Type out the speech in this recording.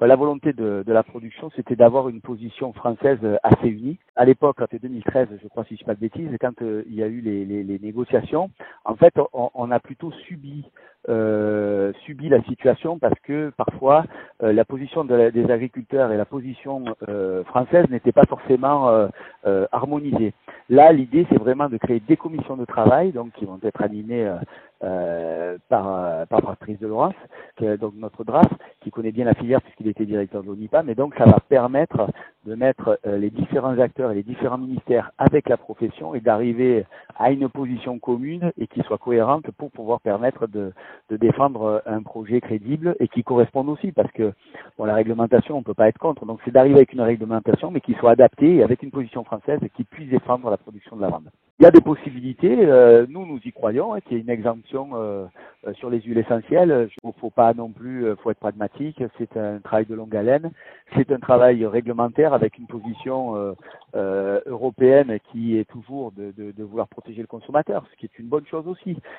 La volonté de la production, c'était d'avoir une position française assez unie. À l'époque, en 2013, je crois si je ne dis pas de bêtises, quand il y a eu les négociations, en fait, on a plutôt subi la situation parce que parfois la position des agriculteurs et la position française n'étaient pas forcément harmonisées. Là, l'idée, c'est vraiment de créer des commissions de travail, donc qui vont être animées par Patrice Delorance, donc notre DRAF, qui connaît bien la filière puisqu'il était directeur de l'ONIPA, mais donc ça va permettre de mettre les différents acteurs et les différents ministères avec la profession et d'arriver à une position commune et qui soit cohérente pour pouvoir permettre de défendre un projet crédible et qui corresponde aussi, parce que bon, la réglementation, on ne peut pas être contre, donc c'est d'arriver avec une réglementation mais qui soit adaptée et avec une position française et qui puisse défendre la production de lavande. Il y a des possibilités, nous y croyons, qu'il y ait une exemption sur les huiles essentielles. Il ne faut pas non plus, faut être pragmatique, c'est un travail de longue haleine, c'est un travail réglementaire avec une position européenne qui est toujours de vouloir protéger le consommateur, ce qui est une bonne chose aussi.